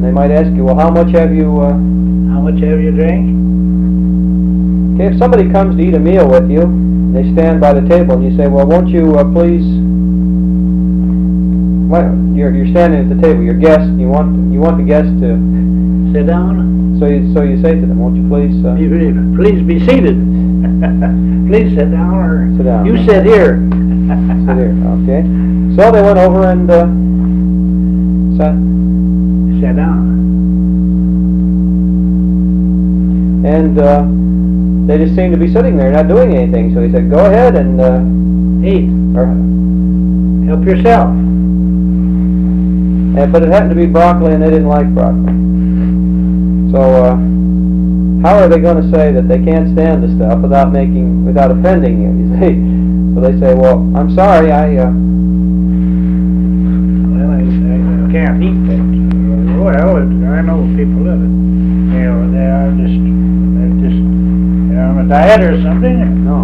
they might ask you, well, how much have you drank? Okay, if somebody comes to eat a meal with you, they stand by the table, and you say, well, won't you please... Well, you're standing at the table, your guest, you want the guest to... Sit down? So you say to them, won't you please... Please be seated. Please sit down, or... Sit down. You sit here. Sit here, okay. So they went over and sat down. And they just seemed to be sitting there, not doing anything. So he said, go ahead and... Eat. Or, help yourself. but it happened to be broccoli, and they didn't like broccoli. So how are they going to say that they can't stand the stuff without offending you? You see? So they say, well, I'm sorry, I can't eat that. Well, I know people that they're on a diet or something. No.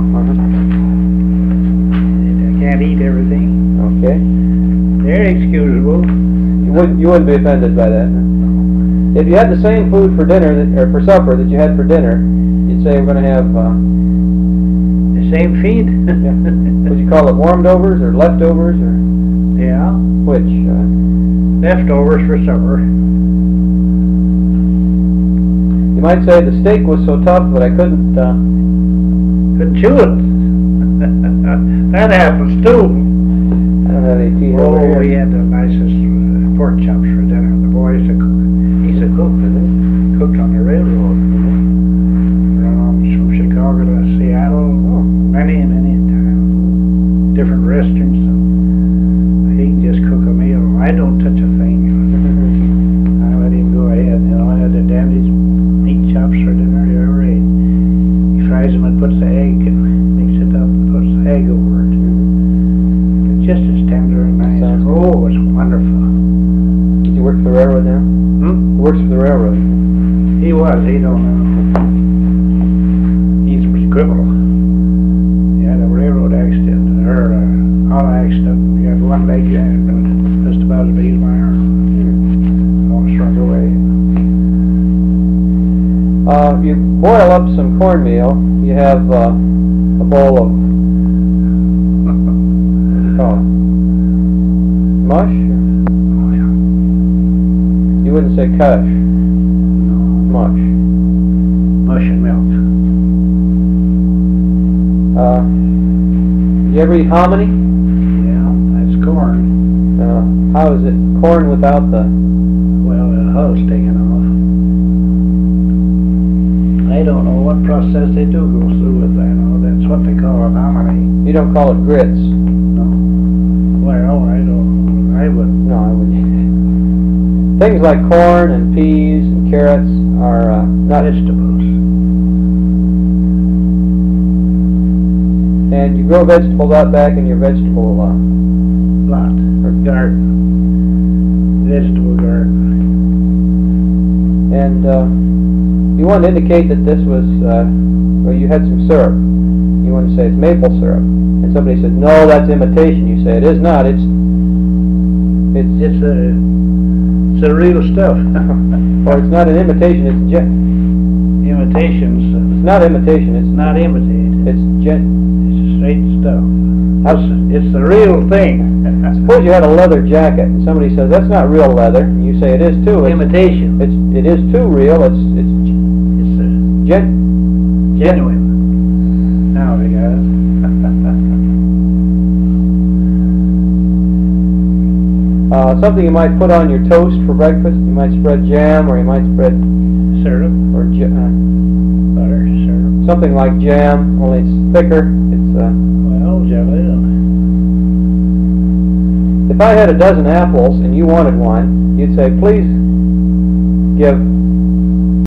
They can't eat everything. Okay. They're excusable. You wouldn't be offended by that. If you had the same food for dinner or for supper that you had for dinner, you'd say we're going to have the same feed. Yeah. Would you call it warmed overs or leftovers or? Yeah. Which? Leftovers for supper. You might say the steak was so tough that I couldn't chew it. That happens too. I don't have any tea over here. We had the nicest pork chops for dinner. The boy used to cook. He's a cook, cooked on the railroad. Run on from Chicago to Seattle. Oh. Many times. Different restaurants. He can just cook a meal. I don't touch a thing. I let him go ahead. I had the dandiest meat chops for dinner you ever ate. He fries them and puts the egg and mixes it up and puts the egg over it. It's just as tender and nice. Oh, it's wonderful. Did you work for the railroad now? He works for the railroad. He was. He don't know. He's a scribble. He had a railroad accident, or auto accident. He had one leg just about as big as my arm. Almost shrunk away. You boil up some cornmeal. You have a bowl of what do you call it? Mush? Oh yeah. You wouldn't say kush. No. Mush. Mush and milk. You ever eat hominy? Yeah, that's corn. How is it corn without the... Well, the hull's taken off. I don't know what process they do go through with that. That's what they call it, hominy. You don't call it grits? No. Well, I don't. I wouldn't. No, I wouldn't. Things like corn and peas and carrots are not... Vegetables. And you grow vegetables out back in your vegetable Lot. Or garden. Vegetable garden. And you want to indicate that this was, well, you had some syrup. You want to say it's maple syrup. And somebody says, no, that's imitation. You say, it is not. It's the real stuff. Or it's not an imitation, it's Imitations. it's not imitation, it's Not imitated. It's Straight stuff. It's the real thing. Suppose you had a leather jacket and somebody says that's not real leather, and you say it is too. Imitation. It is too real. It's genuine. Now they got it. Something you might put on your toast for breakfast. You might spread jam, or you might spread Syrup. or Butter. Syrup. something like jam, only it's thicker. It's Well, jelly. If I had a dozen apples and you wanted one, you'd say, please give